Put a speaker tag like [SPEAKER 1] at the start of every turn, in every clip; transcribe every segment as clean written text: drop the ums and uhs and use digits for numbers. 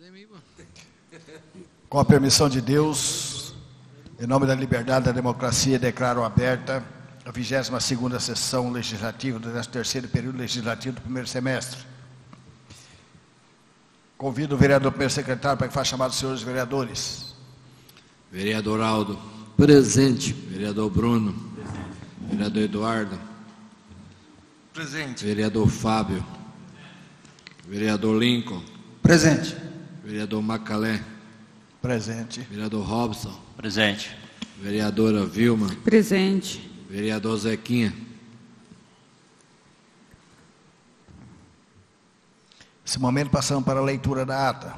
[SPEAKER 1] Com a permissão de Deus, em nome da liberdade e da democracia, declaro aberta a 22ª sessão legislativa do 13º período legislativo do primeiro semestre. Convido o vereador primeiro secretário para que faça chamado os senhores vereadores.
[SPEAKER 2] Vereador Aldo. Presente. Vereador Bruno. Presente. Vereador Eduardo.
[SPEAKER 3] Presente.
[SPEAKER 2] Vereador Fábio. Vereador Lincoln.
[SPEAKER 3] Presente.
[SPEAKER 2] Vereador Macalé.
[SPEAKER 1] Presente.
[SPEAKER 2] Vereador Robson.
[SPEAKER 4] Presente.
[SPEAKER 2] Vereadora Vilma.
[SPEAKER 5] Presente.
[SPEAKER 2] Vereador Zequinha.
[SPEAKER 1] Nesse momento passamos para a leitura da ata.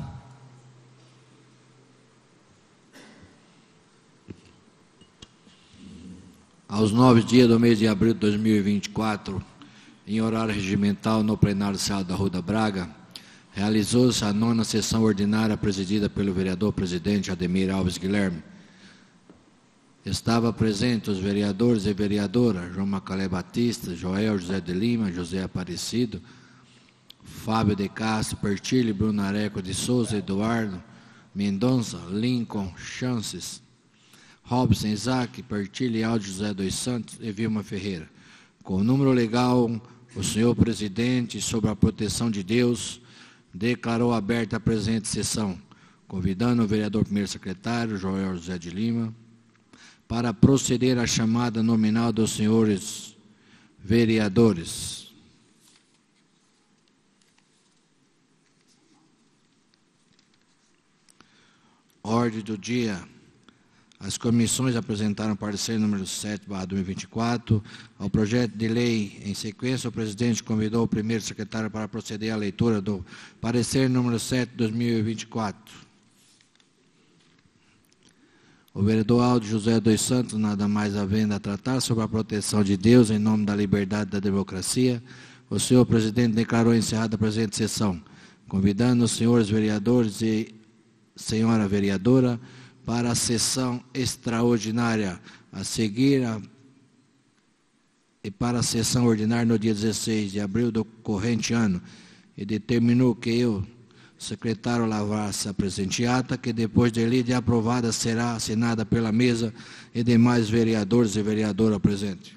[SPEAKER 2] Aos 9 dias do mês de abril de 2024, em horário regimental no plenário da Sala da Rua da Braga, realizou-se a 9ª sessão ordinária presidida pelo vereador-presidente Ademir Alves Guilherme. Estava presente os vereadores e vereadoras João Macalé Batista, Joel José de Lima, José Aparecido, Fábio de Castro, Pertilho, Bruno Areco de Souza, Eduardo Mendonça, Lincoln Chances, Robson Isaac, Pertilho e Aldo José dos Santos e Vilma Ferreira. Com o número legal, o senhor presidente, sob a proteção de Deus, declarou aberta a presente sessão, convidando o vereador primeiro secretário, Joel José de Lima, para proceder à chamada nominal dos senhores vereadores. Ordem do dia. As comissões apresentaram parecer número 7/2024 ao projeto de lei. Em sequência, o presidente convidou o primeiro secretário para proceder à leitura do parecer número 7/2024. O vereador Aldo José dos Santos, nada mais havendo a tratar sobre a proteção de Deus em nome da liberdade e da democracia, o senhor presidente declarou encerrada a presente sessão, convidando os senhores vereadores e senhora vereadora para a sessão extraordinária a seguir e para a sessão ordinária no dia 16 de abril do corrente ano, e determinou que eu, secretário, lavrasse a presente ata, que depois de lida e aprovada será assinada pela mesa e demais vereadores e vereadora presentes.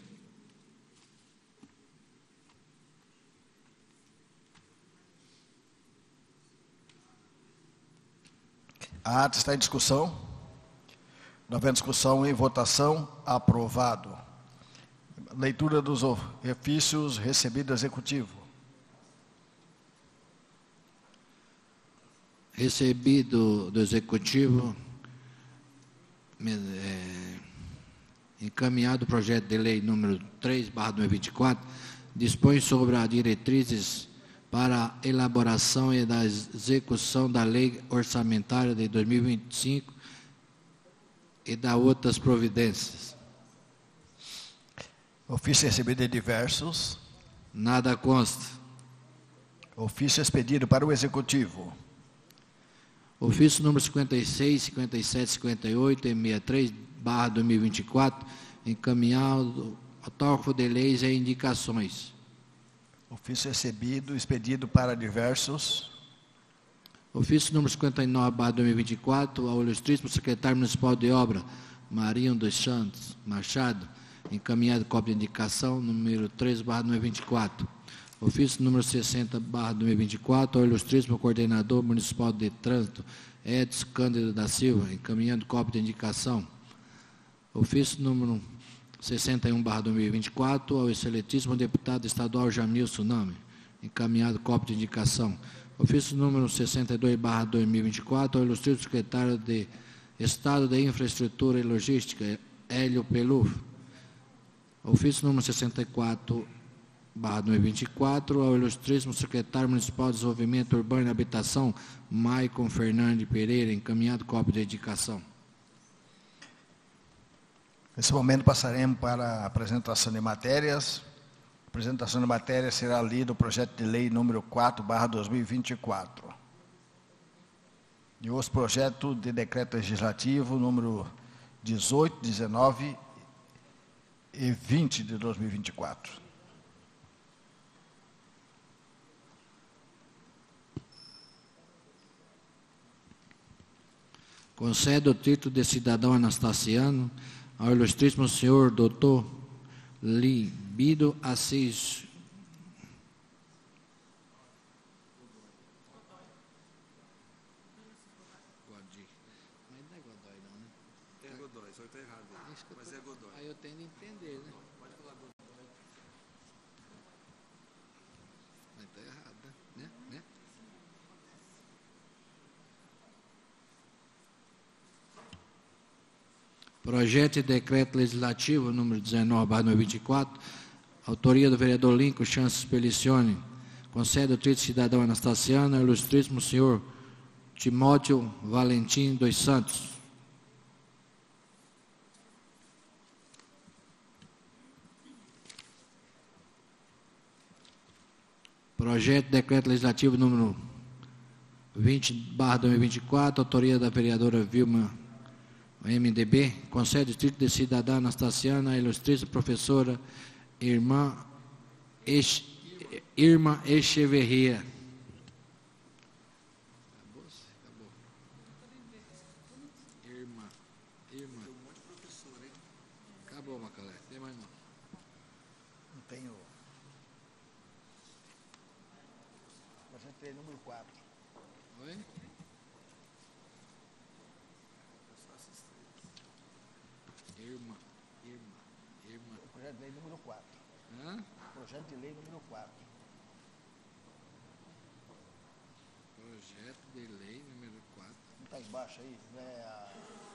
[SPEAKER 1] A ata está em discussão. Não havendo discussão, em votação, aprovado. Leitura dos ofícios recebidos do Executivo.
[SPEAKER 2] Recebido do Executivo, encaminhado o projeto de lei número 3/2024, dispõe sobre as diretrizes para a elaboração e da execução da lei orçamentária de 2025 e da outras providências.
[SPEAKER 1] Ofício recebido de diversos.
[SPEAKER 2] Nada consta.
[SPEAKER 1] Ofício expedido para o Executivo.
[SPEAKER 2] Ofício número 56, 57, 58 e 63/2024, encaminhado ao tópico de leis e indicações.
[SPEAKER 1] Ofício recebido, expedido para diversos.
[SPEAKER 2] Ofício número 59/2024, ao ilustríssimo secretário municipal de obra, Marinho dos Santos Machado, encaminhado cópia de indicação, número 3/2024. Ofício número 60/2024, ao ilustríssimo coordenador municipal de trânsito, Edson Cândido da Silva, encaminhando cópia de indicação. Ofício número 61/2024, ao excelentíssimo deputado estadual Jamil Tsunami, encaminhado cópia de indicação. Ofício número 62/2024, ao ilustríssimo secretário de Estado de Infraestrutura e Logística, Hélio Peluf. Ofício número 64/2024, ao ilustríssimo secretário municipal de Desenvolvimento Urbano e Habitação, Maicon Fernandes Pereira, encaminhado cópia de indicação.
[SPEAKER 1] Nesse momento passaremos para a apresentação de matérias. A apresentação de matéria será lido o projeto de lei número 4/2024. E os projetos de decreto legislativo número 18, 19 e 20 de 2024.
[SPEAKER 2] Concede o título de cidadão anastassiano ao ilustríssimo senhor doutor Líbido Assis Godoy. Mas não é Godoy não, né?
[SPEAKER 3] É Godoy, só que está errado aí. Mas é Godoy.
[SPEAKER 2] Aí eu tenho de entender, né?
[SPEAKER 3] Pode falar Godoy.
[SPEAKER 2] Mas está errado, né? Projeto de decreto legislativo número 19/2024, autoria do vereador Lincoln Chances Pelicione, concede o título de cidadão anastassiano ao ilustríssimo senhor Timóteo Valentim dos Santos. Projeto de decreto legislativo número 20/2024, autoria da vereadora Vilma MDB, concede o título de cidadã anastassiana à ilustríssima professora Irmã Echeverria. Acabou. Irmã.
[SPEAKER 3] Tem um monte de professor, hein?
[SPEAKER 2] Acabou, Macalé. Tem mais não.
[SPEAKER 1] Não tenho. Projeto de lei número 4.
[SPEAKER 2] Oi? Irmã.
[SPEAKER 1] Projeto de lei número 4.
[SPEAKER 2] Hã?
[SPEAKER 1] Projeto de lei número 4.
[SPEAKER 2] Projeto de lei número 4.
[SPEAKER 1] Não está embaixo aí? Não é a...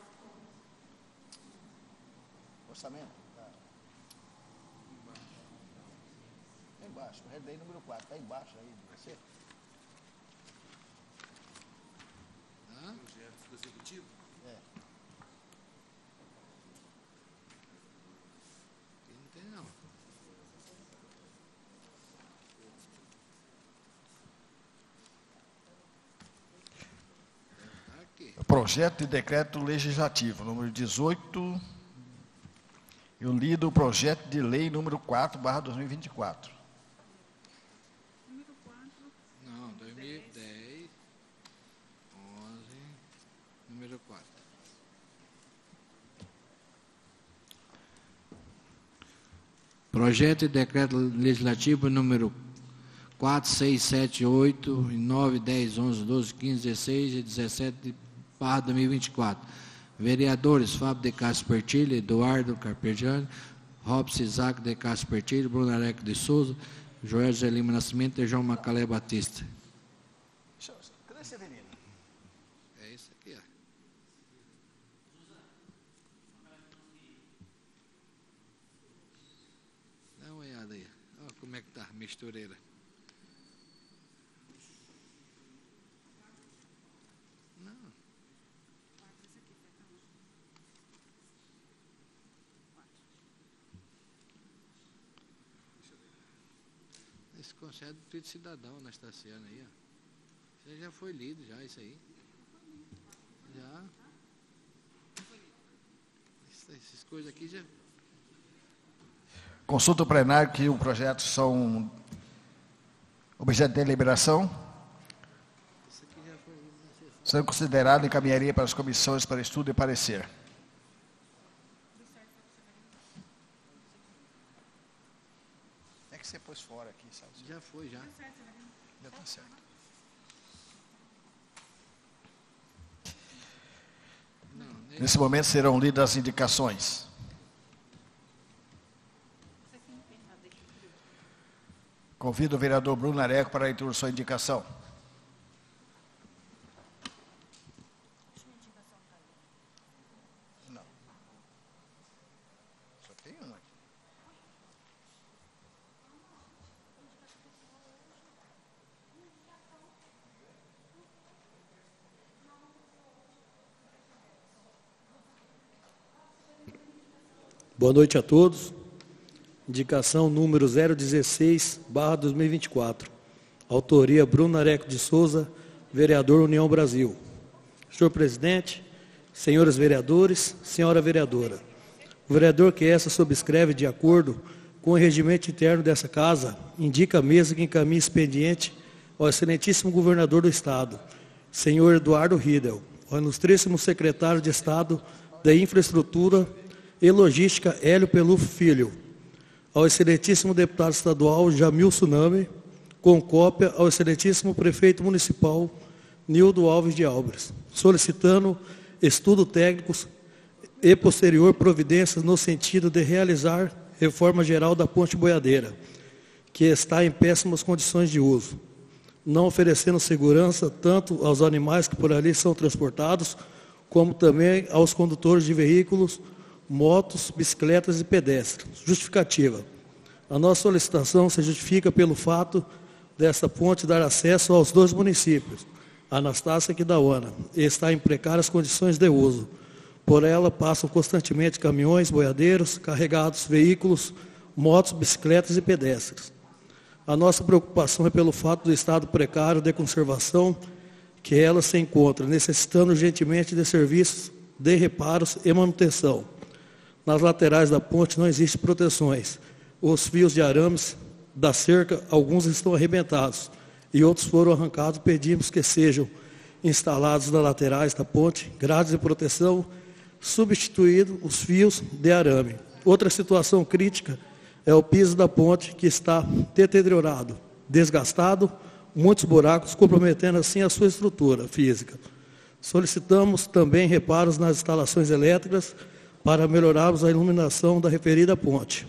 [SPEAKER 1] Orçamento? Tá. Está embaixo. Projeto de lei número 4. Está embaixo aí de você.
[SPEAKER 2] Hã?
[SPEAKER 3] Projeto do Executivo?
[SPEAKER 1] É.
[SPEAKER 2] Aqui não tem não. Tá aqui.
[SPEAKER 1] Projeto de decreto legislativo número 18. Eu lido o projeto de lei número 4/2024.
[SPEAKER 2] Não, 2010, 11, número 4. Projeto de decreto legislativo número 4, 6, 7, 8, 9, 10, 11, 12, 15, 16 e 17/2024. Vereadores Fábio de Castro Pertilho, Eduardo Carpegiani, Robson Isaac de Castro Pertilho, Bruno Areco de Souza, Joel José Lima Nascimento e João Macalé Batista.
[SPEAKER 1] Cadê esse Severino?
[SPEAKER 2] É isso aqui, ó. Dá uma olhada aí. Olha como é que tá a mistureira. Não. Esse concede do título de cidadão anastassiano aí, ó. Isso aí já foi lido, já, isso aí. Já. Essas coisas aqui já.
[SPEAKER 1] Consulta o plenário que o projeto são objeto de deliberação.
[SPEAKER 2] Isso aqui já foi lido.
[SPEAKER 1] São considerados e encaminharia para as comissões para estudo e parecer. É que você pôs fora aqui, sabe?
[SPEAKER 2] Já foi, já.
[SPEAKER 1] Já está certo.
[SPEAKER 2] Não, nem...
[SPEAKER 1] Nesse momento serão lidas as indicações. Convido o vereador Bruno Areco para a leitura de sua indicação. Não. Só tem uma aqui.
[SPEAKER 4] Boa noite a todos. Indicação número 016/2024. Autoria Bruno Areco de Souza, vereador União Brasil. Senhor presidente, senhores vereadores, senhora vereadora. O vereador que essa subscreve de acordo com o regimento interno dessa casa, indica a mesa que encaminha expediente ao excelentíssimo governador do estado, senhor Eduardo Riedel, ao ilustríssimo secretário de Estado da Infraestrutura e Logística, Hélio Pelufo Filho, ao excelentíssimo deputado estadual Jamil Tsunami, com cópia ao excelentíssimo prefeito municipal Nildo Alves de Álvares, solicitando estudo técnicos e posterior providências no sentido de realizar reforma geral da ponte boiadeira, que está em péssimas condições de uso, não oferecendo segurança tanto aos animais que por ali são transportados, como também aos condutores de veículos, motos, bicicletas e pedestres. Justificativa. A nossa solicitação se justifica pelo fato dessa ponte dar acesso aos 2 municípios, Anastácia e Aquidauana, e está em precárias condições de uso. Por ela passam constantemente caminhões, boiadeiros, carregados, veículos, motos, bicicletas e pedestres. A nossa preocupação é pelo fato do estado precário de conservação que ela se encontra, necessitando urgentemente de serviços de reparos e manutenção. Nas laterais da ponte não existem proteções. Os fios de arames da cerca, alguns estão arrebentados e outros foram arrancados. Pedimos que sejam instalados nas laterais da ponte grades de proteção, substituído os fios de arame. Outra situação crítica é o piso da ponte, que está deteriorado, desgastado, muitos buracos, comprometendo assim a sua estrutura física. Solicitamos também reparos nas instalações elétricas para melhorarmos a iluminação da referida ponte.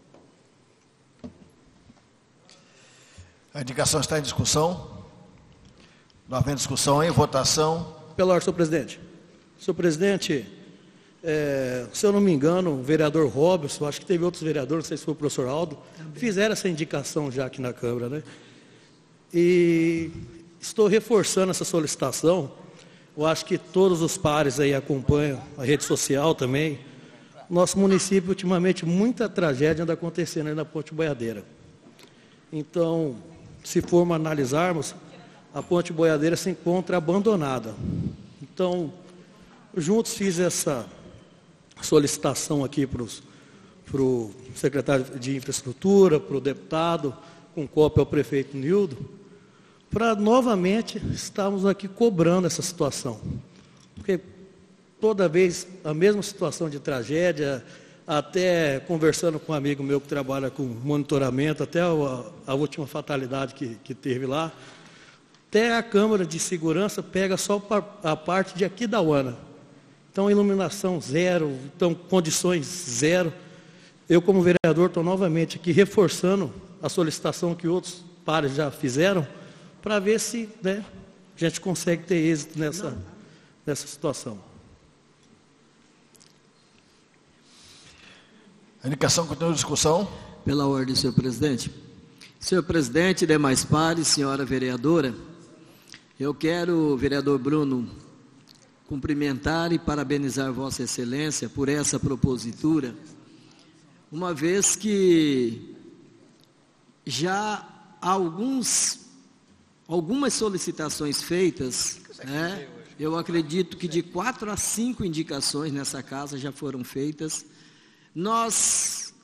[SPEAKER 1] A indicação está em discussão. Não havendo discussão, em votação.
[SPEAKER 4] Pela ordem, senhor presidente. Senhor presidente, se eu não me engano, o vereador Robson, acho que teve outros vereadores, não sei se foi o professor Aldo, fizeram essa indicação já aqui na Câmara, né? E estou reforçando essa solicitação. Eu acho que todos os pares aí acompanham a rede social também. Nosso município, ultimamente, muita tragédia anda acontecendo aí na Ponte Boiadeira. Então, se formos analisarmos, a Ponte Boiadeira se encontra abandonada. Então, juntos fiz essa solicitação aqui para o secretário de Infraestrutura, para o deputado, com cópia ao prefeito Nildo, para novamente estarmos aqui cobrando essa situação. Porque toda vez a mesma situação de tragédia, até conversando com um amigo meu que trabalha com monitoramento, até a última fatalidade que teve lá, até a Câmara de Segurança pega só a parte de Aquidauana. Então, iluminação zero, então, condições zero. Eu, como vereador, estou novamente aqui reforçando a solicitação que outros pares já fizeram, para ver se, né, a gente consegue ter êxito nessa situação.
[SPEAKER 1] A indicação continua em discussão.
[SPEAKER 5] Pela ordem, senhor presidente. Senhor presidente, demais pares, senhora vereadora, eu quero, vereador Bruno, cumprimentar e parabenizar Vossa Excelência por essa propositura, uma vez que já há algumas solicitações feitas, né? Eu acredito que de 4 a 5 indicações nessa casa já foram feitas. Nós,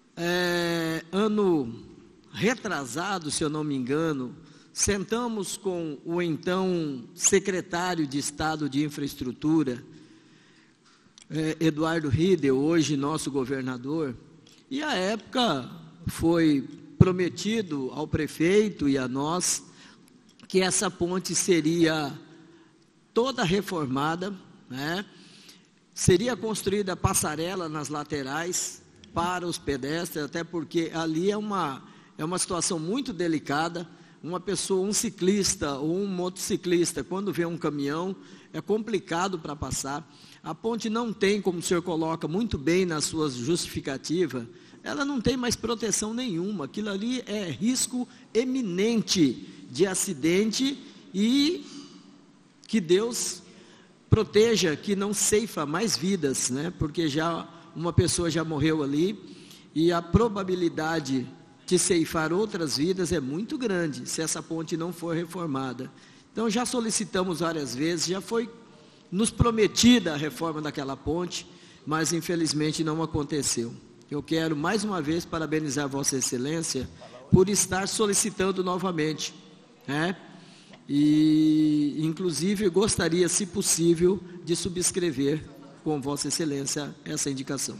[SPEAKER 5] ano retrasado, se eu não me engano, sentamos com o então secretário de Estado de Infraestrutura, Eduardo Riedel, hoje nosso governador, e à época foi prometido ao prefeito e a nós que essa ponte seria toda reformada, né? Seria construída passarela nas laterais para os pedestres, até porque ali é uma situação muito delicada. Uma pessoa, um ciclista ou um motociclista, quando vê um caminhão, é complicado para passar. A ponte não tem, como o senhor coloca muito bem na sua justificativa, ela não tem mais proteção nenhuma. Aquilo ali é risco eminente de acidente e que Deus proteja, que não ceifa mais vidas, né? Porque já uma pessoa já morreu ali e a probabilidade de ceifar outras vidas é muito grande se essa ponte não for reformada. Então já solicitamos várias vezes, já foi nos prometida a reforma daquela ponte, mas infelizmente não aconteceu. Eu quero mais uma vez parabenizar Vossa Excelência por estar solicitando novamente, né? e, inclusive, gostaria, se possível, de subscrever com Vossa Excelência essa indicação.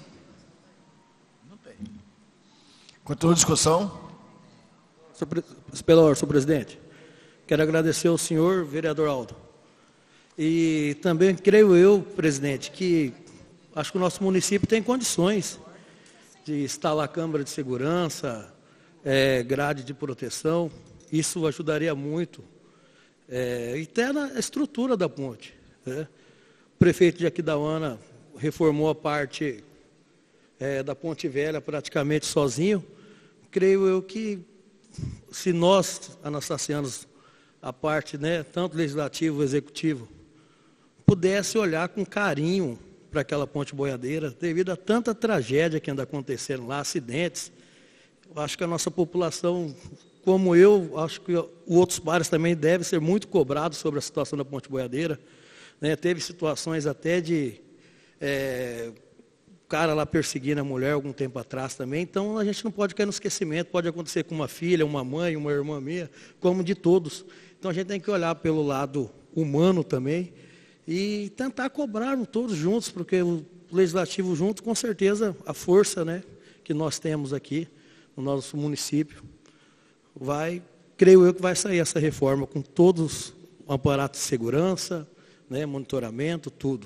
[SPEAKER 1] Continua a discussão.
[SPEAKER 4] Pela ordem, senhor presidente. Quero agradecer ao senhor vereador Aldo. E também creio eu, presidente, que acho que o nosso município tem condições de instalar câmara de segurança, grade de proteção. Isso ajudaria muito. E até na estrutura da ponte. Né? O prefeito de Aquidauana reformou a parte da Ponte Velha praticamente sozinho. Creio eu que se nós, anastacianos, a parte, né, tanto legislativo, executivo, pudesse olhar com carinho para aquela ponte boiadeira, devido a tanta tragédia que anda acontecendo lá, acidentes, eu acho que a nossa população, como eu, acho que outros bairros também devem ser muito cobrados sobre a situação da ponte boiadeira. Né? Teve situações até de cara lá perseguindo a mulher algum tempo atrás também, então a gente não pode cair no esquecimento, pode acontecer com uma filha, uma mãe, uma irmã minha, como de todos. Então a gente tem que olhar pelo lado humano também e tentar cobrar todos juntos, porque o legislativo junto, com certeza, a força, né, que nós temos aqui no nosso município, creio eu que vai sair essa reforma com todos o aparato de segurança, né, monitoramento, tudo.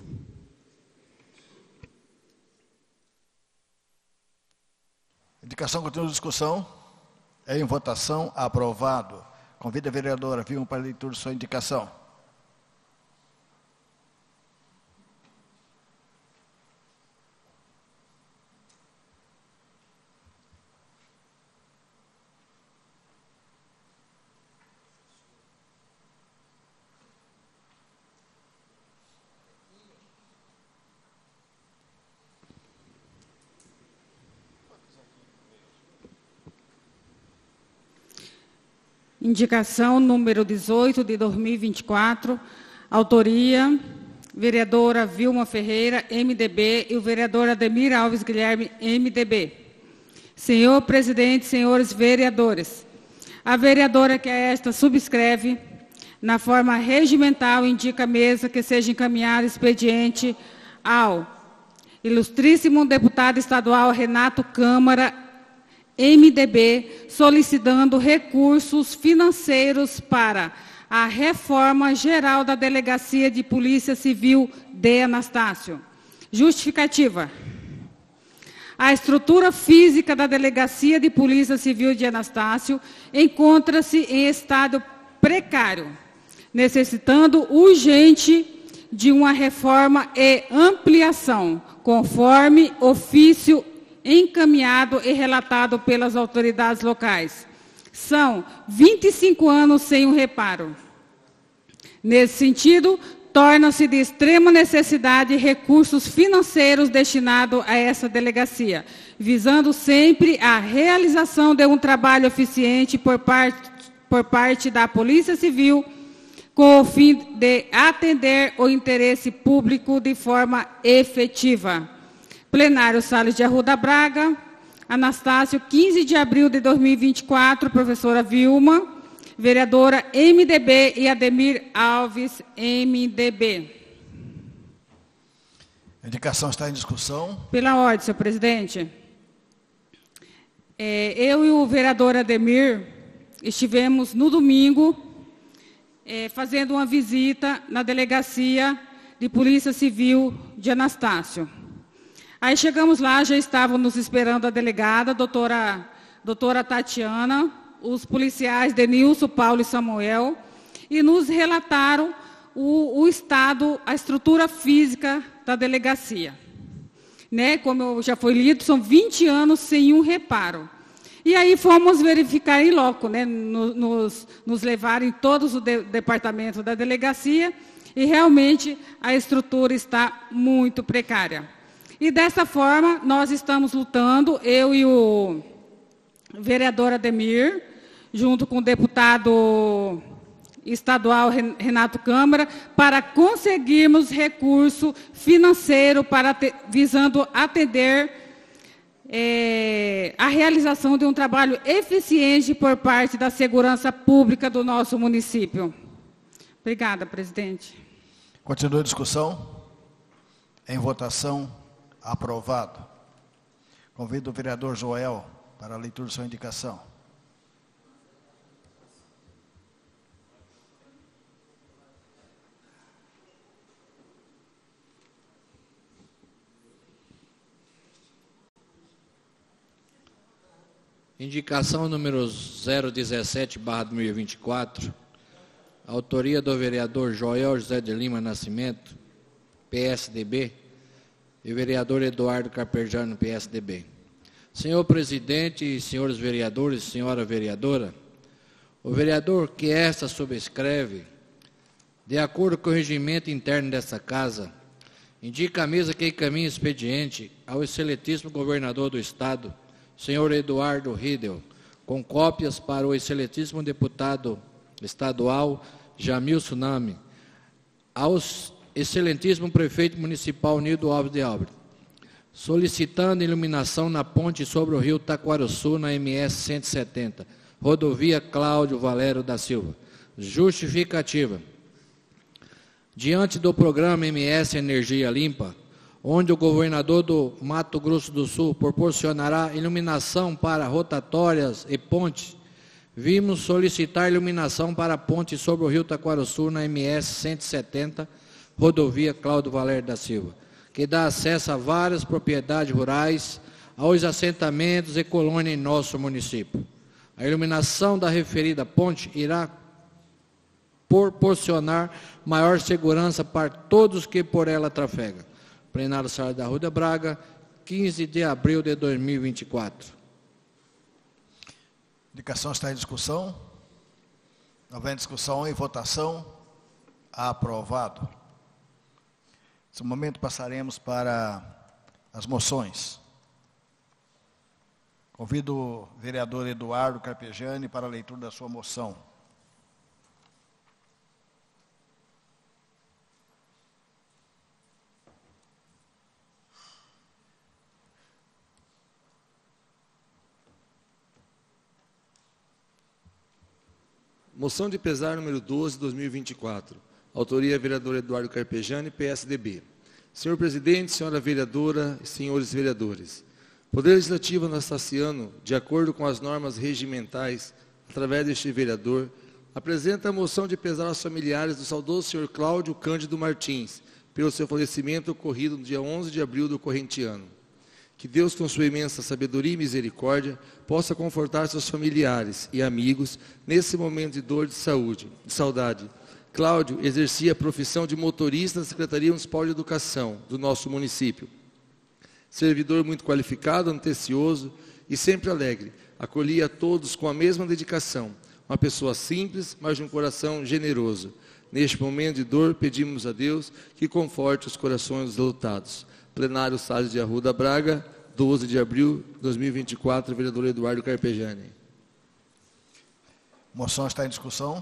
[SPEAKER 1] Indicação, continua a discussão. Em votação, aprovado. Convido a vereadora Vilma para a leitura de sua indicação.
[SPEAKER 6] Indicação número 18 de 2024, autoria, vereadora Vilma Ferreira, MDB, e o vereador Ademir Alves Guilherme, MDB. Senhor presidente, senhores vereadores, a vereadora que a esta subscreve, na forma regimental, indica à mesa que seja encaminhado expediente ao ilustríssimo deputado estadual Renato Câmara, MDB, solicitando recursos financeiros para a reforma geral da Delegacia de Polícia Civil de Anastácio. Justificativa. A estrutura física da Delegacia de Polícia Civil de Anastácio encontra-se em estado precário, necessitando urgente de uma reforma e ampliação, conforme ofício encaminhado e relatado pelas autoridades locais. São 25 anos sem um reparo. Nesse sentido, torna-se de extrema necessidade recursos financeiros destinados a essa delegacia, visando sempre a realização de um trabalho eficiente por parte da Polícia Civil, com o fim de atender o interesse público de forma efetiva. Plenário Salles de Arruda Braga, Anastácio, 15 de abril de 2024, professora Vilma, vereadora MDB, e Ademir Alves, MDB.
[SPEAKER 1] A indicação está em discussão.
[SPEAKER 6] Pela ordem, senhor presidente. Eu e o vereador Ademir estivemos no domingo fazendo uma visita na Delegacia de Polícia Civil de Anastácio. Aí chegamos lá, já estavam nos esperando a delegada, doutora Tatiana, os policiais Denilson, Paulo e Samuel, e nos relataram o estado, a estrutura física da delegacia. Né? Como já foi lido, são 20 anos sem um reparo. E aí fomos verificar em loco, né? Nos levaram em todos os departamentos da delegacia, e realmente a estrutura está muito precária. E dessa forma, nós estamos lutando, eu e o vereador Ademir, junto com o deputado estadual Renato Câmara, para conseguirmos recurso financeiro visando atender a realização de um trabalho eficiente por parte da segurança pública do nosso município. Obrigada, presidente.
[SPEAKER 1] Continua a discussão. Em votação, aprovado. Convido o vereador Joel para a leitura de sua indicação.
[SPEAKER 2] Indicação número 017/2024, autoria do vereador Joel José de Lima Nascimento, PSDB, e vereador Eduardo Carpegiani, PSDB. Senhor presidente e senhores vereadores, senhora vereadora, o vereador que esta subscreve, de acordo com o regimento interno desta casa, indica à mesa que encaminha expediente ao excelentíssimo governador do Estado, senhor Eduardo Riedel, com cópias para o excelentíssimo deputado estadual Jamil Tsunami, ao excelentíssimo prefeito municipal Nildo Alves de Alves, solicitando iluminação na ponte sobre o rio Taquarussu, na MS 170, rodovia Cláudio Valério da Silva. Justificativa. Diante do programa MS Energia Limpa, onde o governador do Mato Grosso do Sul proporcionará iluminação para rotatórias e pontes, vimos solicitar iluminação para a ponte sobre o rio Taquarussu, na MS 170, rodovia Cláudio Valério da Silva, que dá acesso a várias propriedades rurais, aos assentamentos e colônias em nosso município. A iluminação da referida ponte irá proporcionar maior segurança para todos que por ela trafegam. Plenário Sala da Arruda Braga, 15 de abril de 2024.
[SPEAKER 1] Indicação está em discussão. Não havendo discussão, em votação, aprovado. Nesse momento passaremos para as moções. Convido o vereador Eduardo Carpegiani para a leitura da sua moção.
[SPEAKER 7] Moção de pesar número 12, 2024. Autoria, vereador Eduardo Carpegiani, PSDB. Senhor presidente, senhora vereadora e senhores vereadores. O Poder Legislativo Anastasiano, de acordo com as normas regimentais, através deste vereador, apresenta a moção de pesar aos familiares do saudoso senhor Cláudio Cândido Martins, pelo seu falecimento ocorrido no dia 11 de abril do corrente ano. Que Deus, com sua imensa sabedoria e misericórdia, possa confortar seus familiares e amigos nesse momento de dor, de saudade. Cláudio exercia a profissão de motorista da Secretaria Municipal de Educação do nosso município. Servidor muito qualificado, atencioso e sempre alegre, acolhia a todos com a mesma dedicação. Uma pessoa simples, mas de um coração generoso. Neste momento de dor, pedimos a Deus que conforte os corações dos lutados. Plenário Sala de Arruda Braga, 12 de abril de 2024, vereador Eduardo Carpegiani.
[SPEAKER 1] Moção está em discussão.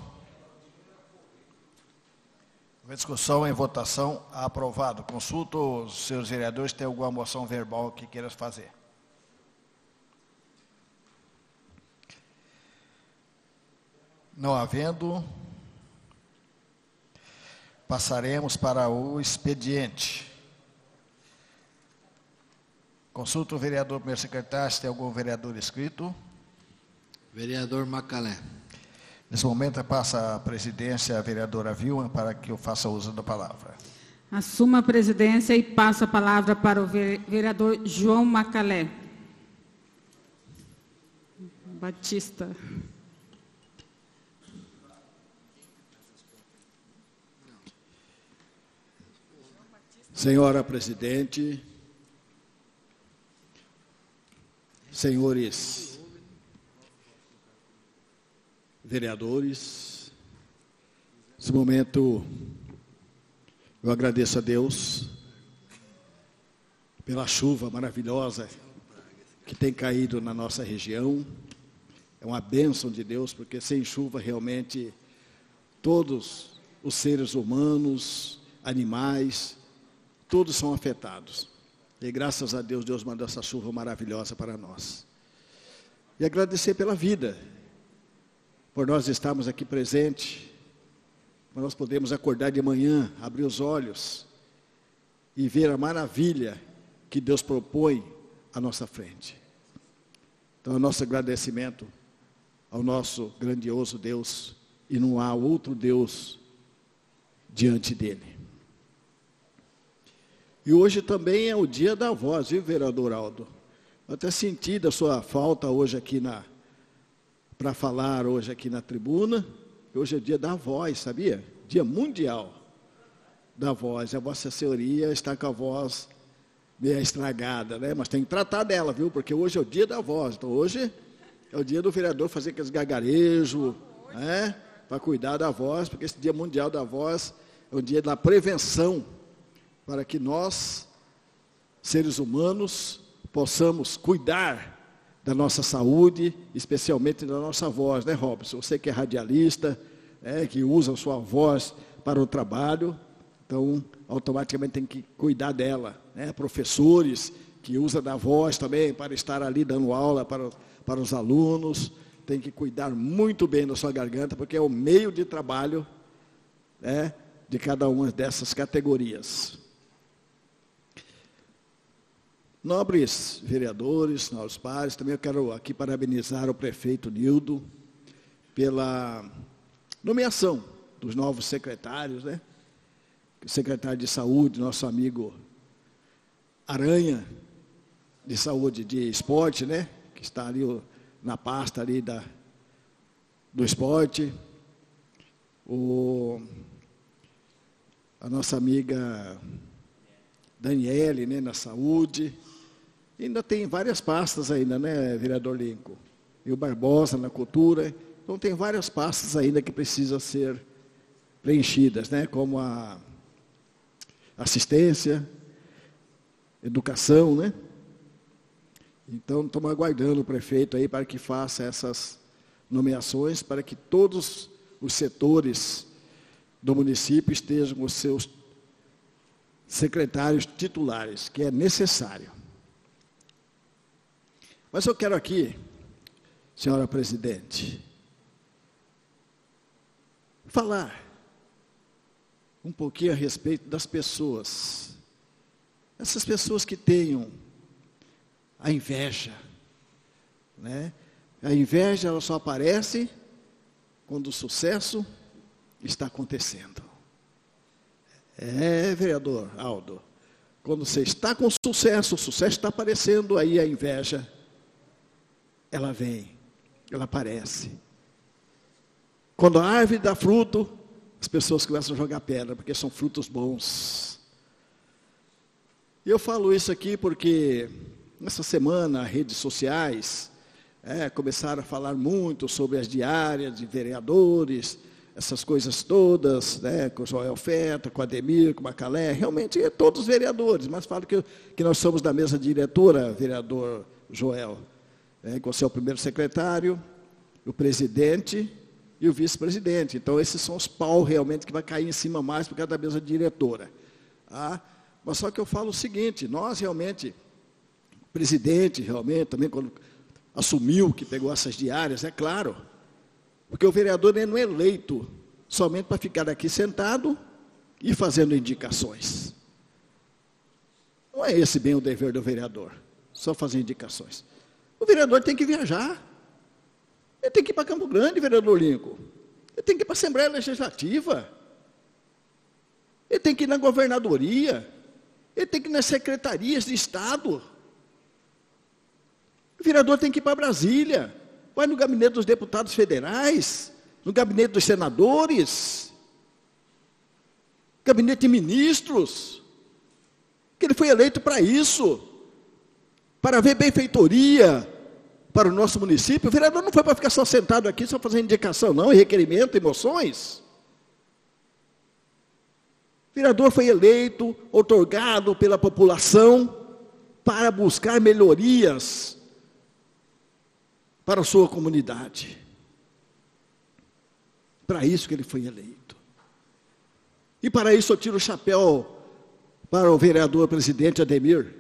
[SPEAKER 1] Em discussão, em votação, aprovado. Consulto os seus vereadores se tem alguma moção verbal que queiram fazer. Não havendo, passaremos para o expediente. Consulta o vereador primeiro secretário, se tem algum vereador inscrito.
[SPEAKER 2] Vereador Macalé.
[SPEAKER 1] Nesse momento, passa a presidência à vereadora Vilma para que eu faça uso da palavra.
[SPEAKER 6] Assuma a presidência e passo a palavra para o vereador João Macalé. Batista.
[SPEAKER 1] Senhora presidente, senhores vereadores, nesse momento eu agradeço a Deus pela chuva maravilhosa que tem caído na nossa região. É uma bênção de Deus, porque sem chuva realmente todos os seres humanos, animais, todos são afetados. E graças a Deus, Deus mandou essa chuva maravilhosa para nós. E agradecer pela vida, por nós estarmos aqui presentes, mas nós podemos acordar de manhã, abrir os olhos e ver a maravilha que Deus propõe à nossa frente. Então, nosso agradecimento ao nosso grandioso Deus, e não há outro Deus diante dele. E hoje também é o dia da voz, viu, vereador Aldo? Eu até senti da sua falta hoje aqui para falar hoje aqui na tribuna. Hoje é o dia da voz, sabia? Dia mundial da voz. A vossa senhoria está com a voz meio estragada, né? Mas tem que tratar dela, viu? Porque hoje é o dia da voz. Então hoje é o dia do vereador fazer aqueles gargarejos, né? Para cuidar da voz, porque esse dia mundial da voz é o dia da prevenção, para que nós, seres humanos, possamos cuidar da nossa saúde, especialmente da nossa voz, né, Robson? Você que é radialista, que usa a sua voz para o trabalho, então, automaticamente tem que cuidar dela, né? Professores que usam da voz também para estar ali dando aula para os alunos, tem que cuidar muito bem da sua garganta, porque é o meio de trabalho, né, de cada uma dessas categorias. Nobres vereadores, nobres pares, também eu quero aqui parabenizar o prefeito Nildo pela nomeação dos novos secretários, né? O secretário de Saúde, nosso amigo Aranha, de Saúde, de Esporte, né? Que está ali na pasta ali do esporte. A nossa amiga Daniele, né, na saúde. E ainda tem várias pastas ainda, né, vereador Lincoln? E o Barbosa na cultura. Então tem várias pastas ainda que precisam ser preenchidas, né? Como a assistência, educação, né? Então estamos aguardando o prefeito aí para que faça essas nomeações, para que todos os setores do município estejam com os seus secretários titulares, que é necessário. Mas eu quero aqui, senhora presidente, falar um pouquinho a respeito das pessoas. Essas pessoas que tenham a inveja, né? A inveja, ela só aparece quando o sucesso está acontecendo. Vereador Aldo, quando você está com sucesso, o sucesso está aparecendo, aí a inveja, ela vem, ela aparece. Quando a árvore dá fruto, as pessoas começam a jogar pedra, porque são frutos bons. E eu falo isso aqui porque, nessa semana, redes sociais começaram a falar muito sobre as diárias de vereadores, essas coisas todas, né, com o Joel Feta, com o Ademir, com o Macalé, realmente todos vereadores, mas falo que nós somos da mesa diretora, vereador Joel, que você é o primeiro secretário, o presidente e o vice-presidente. Então, esses são os pau realmente que vai cair em cima mais por causa da mesa diretora. Mas só que eu falo o seguinte, nós realmente, o presidente realmente, também quando assumiu que pegou essas diárias, é claro, porque o vereador não é eleito somente para ficar aqui sentado e fazendo indicações. Não é esse bem o dever do vereador, só fazer indicações. O vereador tem que viajar. Ele tem que ir para Campo Grande, vereador Lincoln. Ele tem que ir para a Assembleia Legislativa. Ele tem que ir na governadoria. Ele tem que ir nas secretarias de Estado. O vereador tem que ir para Brasília. Vai no gabinete dos deputados federais, no gabinete dos senadores, gabinete de ministros, que ele foi eleito para isso, para ver benfeitoria para o nosso município. O vereador não foi para ficar só sentado aqui, só fazendo indicação, não, e requerimento, emoções. O vereador foi eleito, outorgado pela população, para buscar melhorias para a sua comunidade. Para isso que ele foi eleito. E para isso eu tiro o chapéu para o vereador presidente Ademir,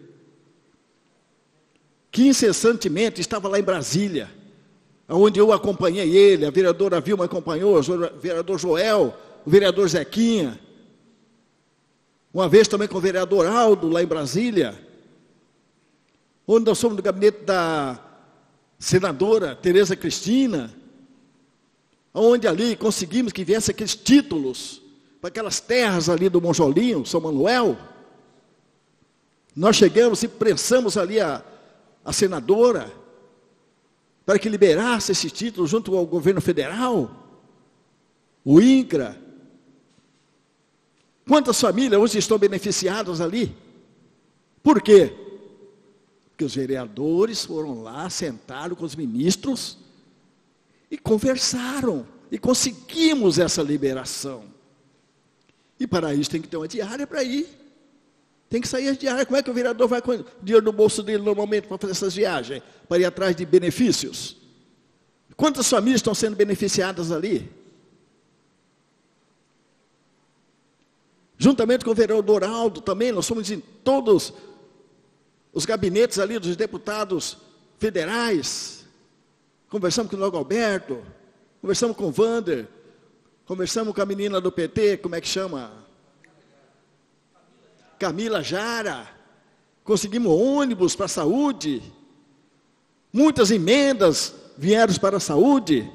[SPEAKER 1] que incessantemente estava lá em Brasília, onde eu acompanhei ele, a vereadora Vilma acompanhou, o vereador Joel
[SPEAKER 8] o vereador Zequinha, uma vez também com o vereador Aldo, lá em Brasília, onde nós fomos no gabinete da senadora Tereza Cristina, onde ali conseguimos que viesse aqueles títulos para aquelas terras ali do Monjolinho, São Manuel. Nós chegamos e pressamos ali a senadora para que liberasse esse título junto ao governo federal, o INCRA. Quantas famílias hoje estão beneficiadas ali? Por quê? Porque os vereadores foram lá, sentaram com os ministros e conversaram, e conseguimos essa liberação. E para isso tem que ter uma diária para ir. Tem que sair a diária. Como é que o vereador vai com o dinheiro no bolso dele normalmente para fazer essas viagens? Para ir atrás de benefícios? Quantas famílias estão sendo beneficiadas ali? Juntamente com o vereador Aldo também, nós fomos em todos os gabinetes ali dos deputados federais. Conversamos com o Logo Alberto, conversamos com o Vander, conversamos com a menina do PT, como é que chama? Camila Jara. Conseguimos ônibus para a saúde. Muitas emendas vieram para a saúde.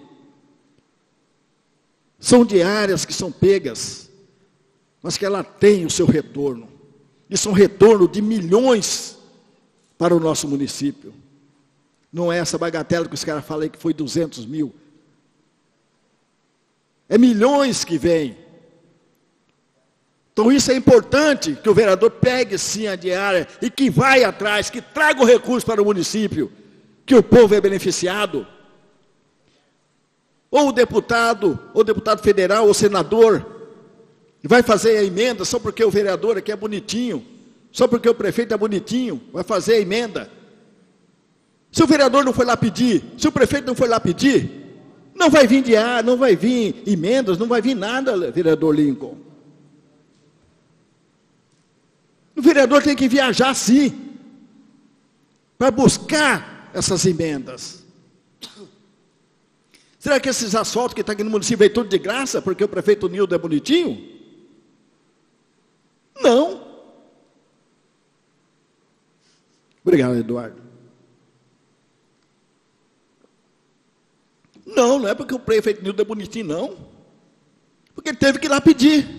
[SPEAKER 8] São diárias que são pegas, mas que ela tem o seu retorno. Isso é um retorno de milhões para o nosso município. Não é essa bagatela que os caras falam aí que foi 200 mil. É milhões que vêm. Então isso é importante, que o vereador pegue sim a diária e que vai atrás, que traga o recurso para o município, que o povo é beneficiado. Ou o deputado federal, ou senador, vai fazer a emenda só porque o vereador aqui é bonitinho, só porque o prefeito é bonitinho, vai fazer a emenda. Se o vereador não foi lá pedir, se o prefeito não foi lá pedir, não vai vir diária, não vai vir emendas, não vai vir nada, vereador Lincoln. O vereador tem que viajar sim, para buscar essas emendas. Será que esses asfaltos que estão aqui no município vêm tudo de graça, porque o prefeito Nildo é bonitinho? Não. Obrigado, Eduardo. Não, não é porque o prefeito Nildo é bonitinho, não. Porque ele teve que ir lá pedir.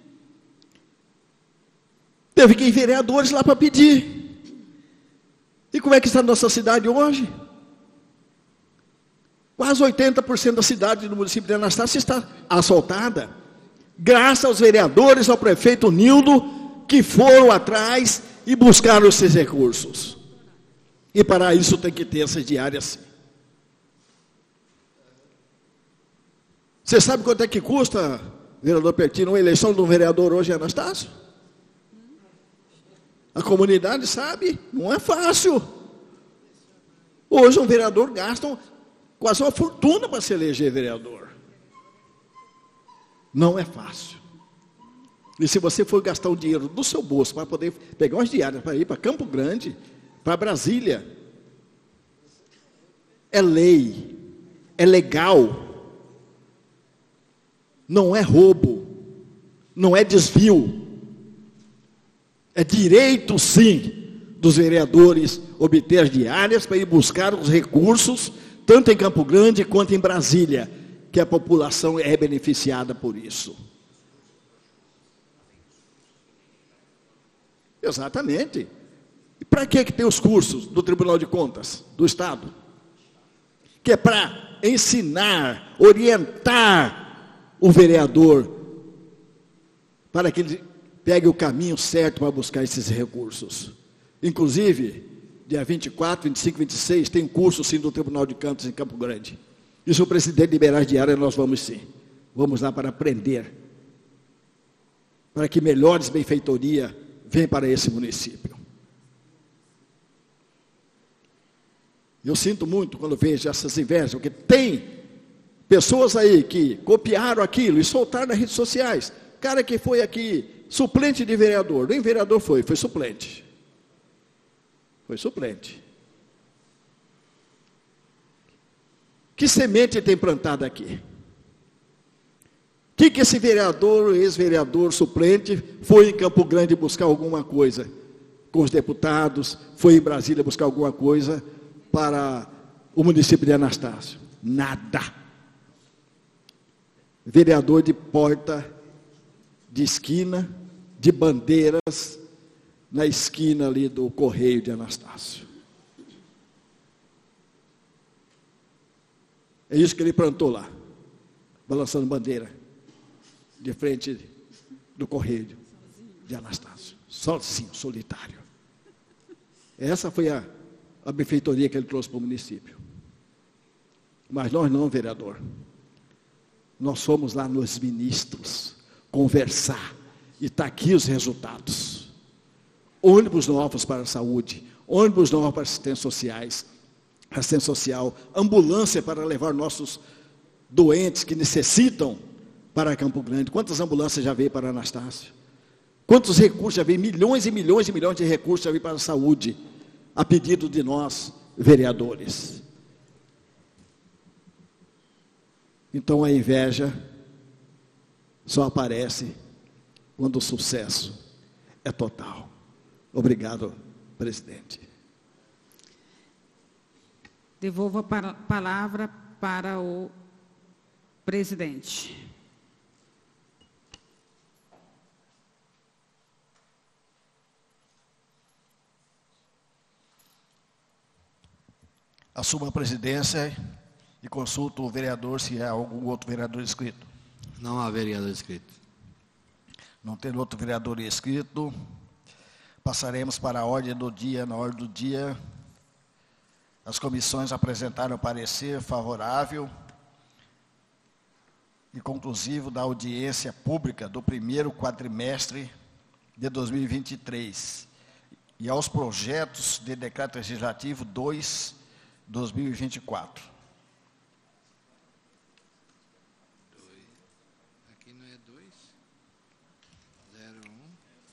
[SPEAKER 8] Teve que ir vereadores lá para pedir. E como é que está a nossa cidade hoje? Quase 80% da cidade do município de Anastácio está asfaltada. Graças aos vereadores, ao prefeito Nildo, que foram atrás e buscaram esses recursos. E para isso tem que ter essas diárias. Você sabe quanto é que custa, vereador Pertino, uma eleição de um vereador hoje em Anastácio? A comunidade sabe, não é fácil. Hoje um vereador gasta quase uma fortuna para se eleger vereador. Não é fácil. E se você for gastar o dinheiro do seu bolso para poder pegar umas diárias para ir para Campo Grande, para Brasília, é lei, é legal, não é roubo, não é desvio, é direito sim dos vereadores obter as diárias para ir buscar os recursos, tanto em Campo Grande quanto em Brasília, que a população é beneficiada por isso. Exatamente. E para que tem os cursos do Tribunal de Contas do Estado? Que é para ensinar, orientar o vereador para que ele pegue o caminho certo para buscar esses recursos. Inclusive, dia 24, 25, 26, tem curso sim do Tribunal de Contas em Campo Grande. E se o presidente liberar as diárias, nós vamos sim. Vamos lá para aprender. Para que melhores benfeitorias venham para esse município. Eu sinto muito quando vejo essas invejas, porque tem pessoas aí que copiaram aquilo e soltaram nas redes sociais. Cara que foi aqui suplente de vereador, nem vereador foi suplente. Foi suplente. Que semente tem plantado aqui? que esse vereador, ex-vereador suplente, foi em Campo Grande buscar alguma coisa com os deputados, foi em Brasília buscar alguma coisa para o município de Anastácio? Nada. Vereador de porta, de esquina, de bandeiras, na esquina ali do Correio de Anastácio. É isso que ele plantou lá, balançando bandeira, de frente do Correio de Anastácio, sozinho, solitário. Essa foi a benfeitoria que ele trouxe para o município. Mas nós não, vereador. Nós fomos lá nos ministros, conversar, e está aqui os resultados. Ônibus novos para a saúde, ônibus novos para assistência social, ambulância para levar nossos doentes que necessitam para Campo Grande. Quantas ambulâncias já veio para Anastácio? Quantos recursos já veio? Milhões e milhões e milhões de recursos já veio para a saúde, a pedido de nós, vereadores. Então a inveja só aparece quando o sucesso é total. Obrigado, presidente.
[SPEAKER 6] Devolvo a palavra para o presidente.
[SPEAKER 1] Assumo a presidência e consulto o vereador se há algum outro vereador inscrito.
[SPEAKER 2] Não há vereador inscrito.
[SPEAKER 1] Não tendo outro vereador inscrito, passaremos para a ordem do dia. Na ordem do dia, as comissões apresentaram parecer favorável e conclusivo da audiência pública do primeiro quadrimestre de 2023 e aos projetos de decreto legislativo 2/2024.
[SPEAKER 2] Aqui não é 2, 01.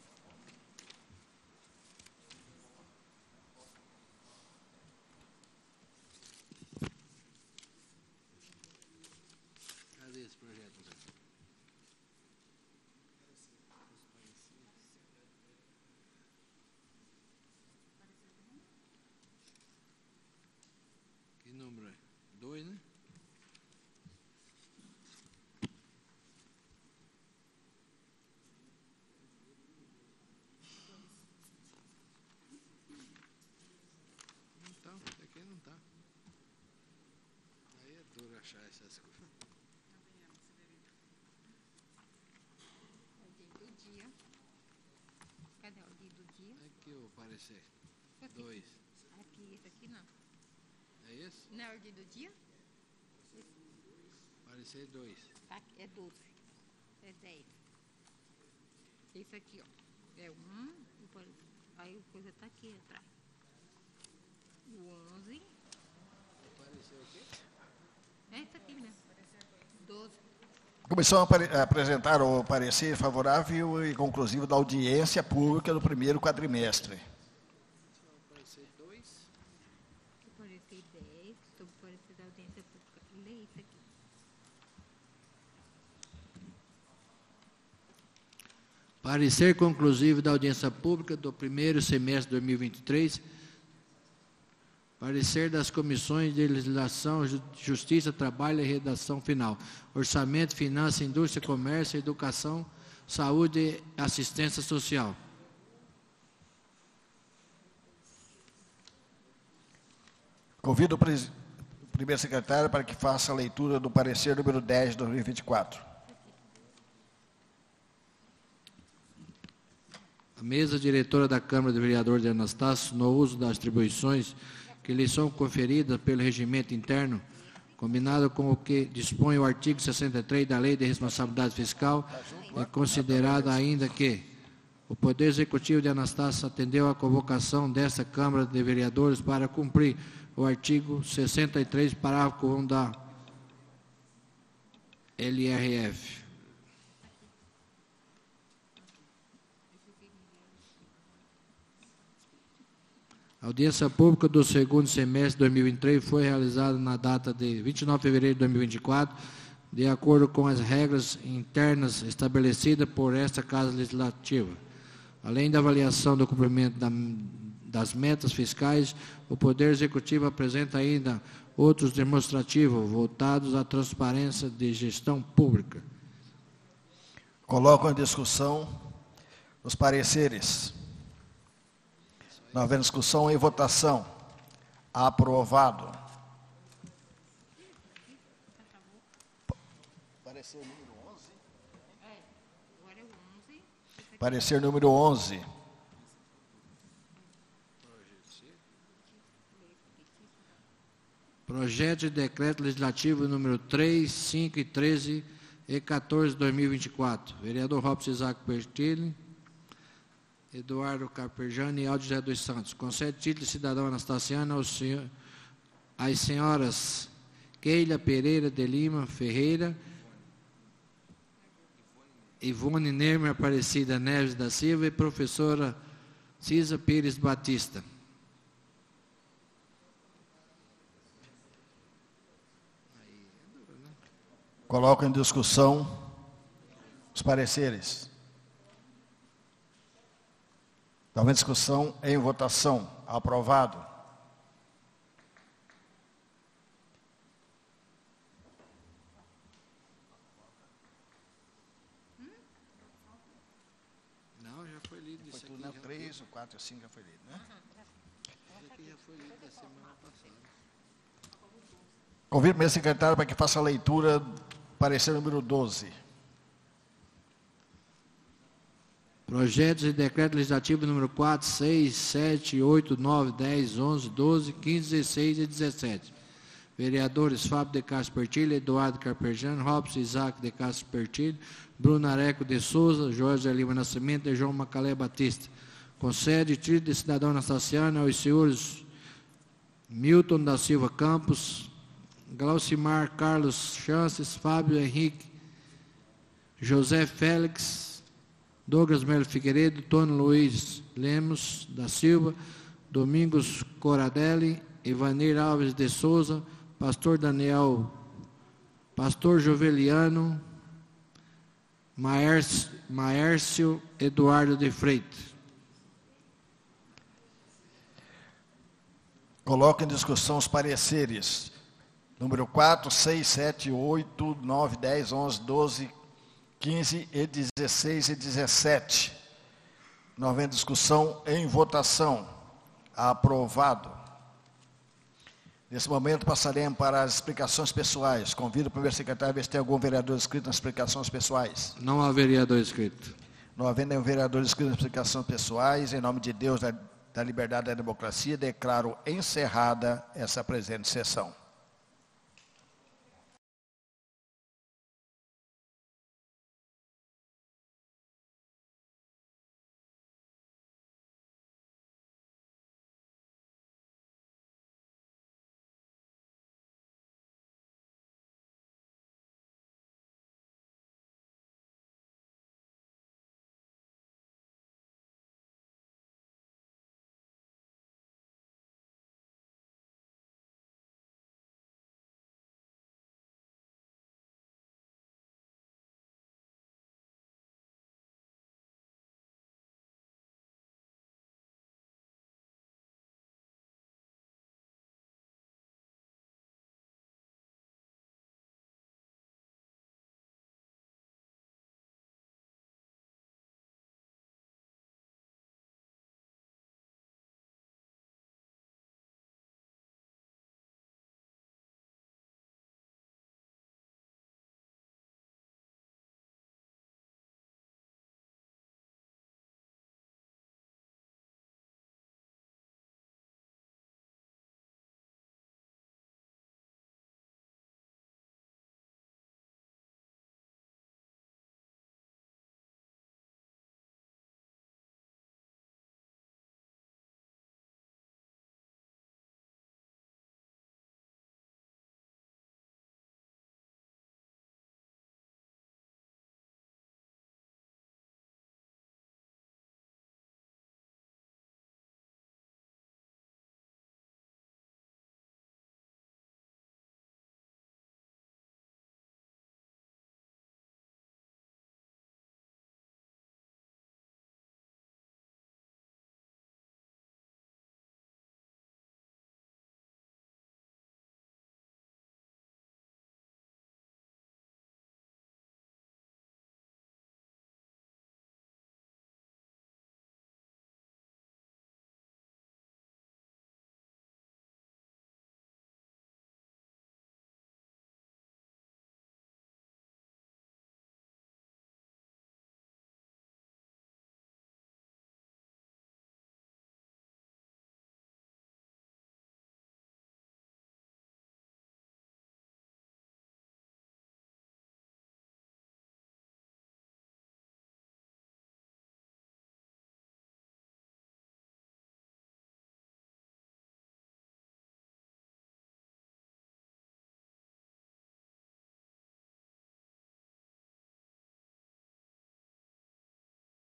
[SPEAKER 2] Cadê esse projeto? Que número é? 2, né? Então, aqui não está. Aí é duro achar essas coisas.
[SPEAKER 9] Ordem do dia. Cadê a ordem do dia?
[SPEAKER 2] Aqui o parecer.
[SPEAKER 9] Aqui.
[SPEAKER 2] 2.
[SPEAKER 9] Aqui, esse aqui não.
[SPEAKER 2] É esse?
[SPEAKER 9] Não é a ordem do dia?
[SPEAKER 2] Parecer 2.
[SPEAKER 9] Aqui é 12. É 10. Esse aqui, ó. É 1. Aí a coisa tá aqui atrás. O 11.
[SPEAKER 2] Parecer o quê?
[SPEAKER 9] É esse aqui mesmo. 12.
[SPEAKER 1] Comissão apresentar o parecer favorável e conclusivo da audiência pública do primeiro quadrimestre.
[SPEAKER 2] Parecer 2.
[SPEAKER 9] Parecer 10. Sobre o parecer da audiência pública. Lê isso aqui.
[SPEAKER 2] Parecer conclusivo da audiência pública do primeiro semestre de 2023. Parecer das comissões de legislação, justiça, trabalho e redação final. Orçamento, finanças, indústria, comércio, educação, saúde e assistência social.
[SPEAKER 1] Convido o primeiro secretário para que faça a leitura do parecer número 10 de 2024.
[SPEAKER 2] A mesa diretora da Câmara de Vereadores de Anastácio, no uso das atribuições que lhe são conferidas pelo regimento interno, combinado com o que dispõe o artigo 63 da Lei de Responsabilidade Fiscal, é considerado ainda que o Poder Executivo de Anastácio atendeu à convocação desta Câmara de Vereadores para cumprir o artigo 63, parágrafo 1 da LRF. A audiência pública do segundo semestre de 2023 foi realizada na data de 29 de fevereiro de 2024, de acordo com as regras internas estabelecidas por esta Casa Legislativa. Além da avaliação do cumprimento das metas fiscais, o Poder Executivo apresenta ainda outros demonstrativos voltados à transparência de gestão pública.
[SPEAKER 1] Coloco em discussão os pareceres. Não havendo discussão, em votação. Aprovado. Parecer número 11.
[SPEAKER 9] Agora é o 11.
[SPEAKER 1] Parecer número 11.
[SPEAKER 2] Projeto de Decreto Legislativo número 3, 5 e 13 e 14 de 2024. Vereador Robson Isaac Pertilli, Eduardo Carpegiani e Aldo José dos Santos. Concede título de cidadão Anastaciano às senhoras Keila Pereira de Lima Ferreira, Ivone Nermer Aparecida Neves da Silva e professora Cisa Pires Batista.
[SPEAKER 1] Coloco em discussão os pareceres. Não havendo discussão, em votação. Aprovado.
[SPEAKER 2] Não, já foi lido isso aqui.
[SPEAKER 1] Tudo, né? 3, o 4 e o 5 já foi lido, né?
[SPEAKER 2] Isso aqui já foi lido da semana passada.
[SPEAKER 1] Convido o primeiro secretário para que faça a leitura do parecer número 12.
[SPEAKER 2] Projetos de Decreto Legislativo número 4, 6, 7, 8, 9, 10, 11, 12, 15, 16 e 17. Vereadores Fábio de Castro Pertilli, Eduardo Carpegiani, Robson Isaac de Castro Pertilli, Bruno Areco de Souza, Jorge Lima Nascimento e João Macalé Batista. Concede título de cidadão Anastaciano aos senhores Milton da Silva Campos, Glaucimar Carlos Chances, Fábio Henrique, José Félix, Douglas Melo Figueiredo, Tony Luiz Lemos da Silva, Domingos Coradelli, Ivanir Alves de Souza, Pastor Daniel, Pastor Joveliano, Maércio Eduardo de Freitas.
[SPEAKER 1] Coloco em discussão os pareceres. Número 4, 6, 7, 8, 9, 10, 11, 12, 15 e 16 e 17. Não havendo discussão, em votação. Aprovado. Nesse momento, passaremos para as explicações pessoais. Convido o primeiro secretário a ver se tem algum vereador inscrito nas explicações pessoais.
[SPEAKER 2] Não há vereador inscrito.
[SPEAKER 1] Não havendo nenhum vereador inscrito nas explicações pessoais, em nome de Deus, da liberdade e da democracia, declaro encerrada essa presente sessão.